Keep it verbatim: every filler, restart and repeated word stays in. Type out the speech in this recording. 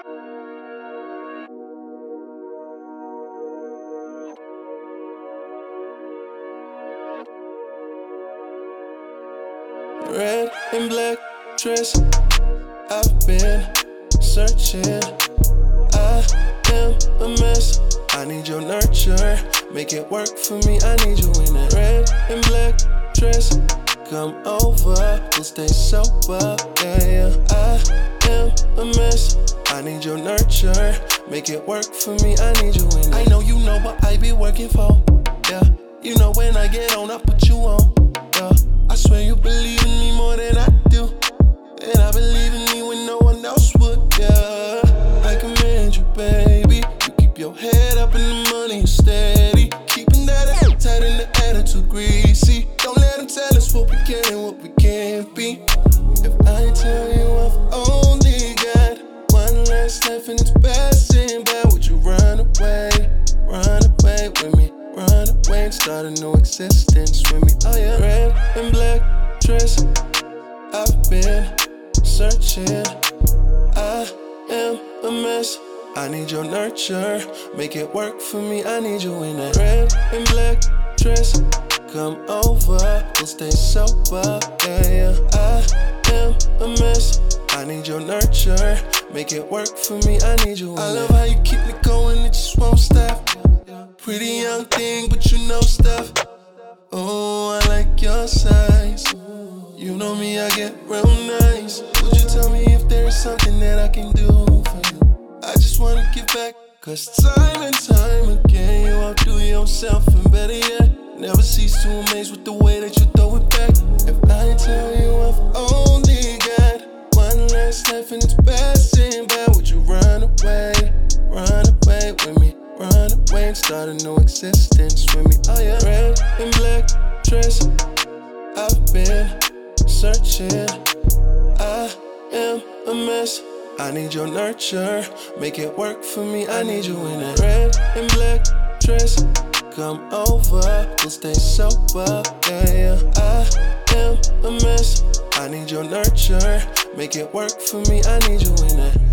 Red and black dress, I've been searching. I am a mess, I need your nurture. Make it work for me, I need you in that red and black dress. Come over, we'll stay sober, yeah, yeah. I am a mess, I need your nurture. Make it work for me, I need you in that. I know you know what I be working for, yeah. You know when I get on, I put you on, yeah. I swear you believe in me more than I do, and I believe in me when no one else would, yeah. I commend you, baby. You keep your head up and the money is steady. Keeping that ass tight and the attitude greasy. Don't let them tell us what we can and what we can't be. If I tell you I've only got one last life and it's passing by, would you run away? Run away with me. Run away and start a new existence with me. Oh yeah. Red and black dress, I've been searching. I am a mess, I need your nurture. Make it work for me, I need you in that red and black dress. Come over, we'll stay sober, yeah, yeah. I am a mess, I need your nurture. Make it work for me, I need you in I love how you keep me going, it just won't stop. Pretty young thing, but you know stuff. Oh, I like your size. You know me, I get real nice. Would you tell me if there is something that I can do for you? I just wanna give back, cause time and time again you outdo yourself, and better yet, never cease to amaze with the way that you throw it back. If I tell you I've only got one last life and it's passing by, would you run away? Run away with me. Run away and start a new existence with me. Oh yeah. Red and black dress, I've been searching. I am a mess, I need your nurture. Make it work for me, I need you in that red and black dress. Come over, we'll stay sober, yeah, yeah. I am a mess, I need your nurture. Make it work for me, I need you in that.